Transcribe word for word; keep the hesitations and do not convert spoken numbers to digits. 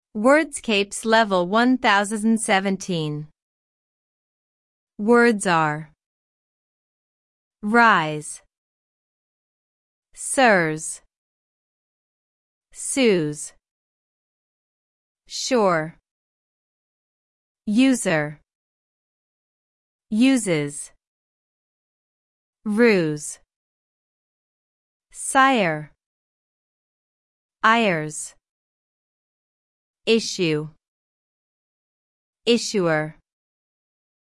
Wordscapes Level one thousand seventeen. Words are rise, sirs, sues, sure, user, uses, ruse, sire, ires, issue, issuer.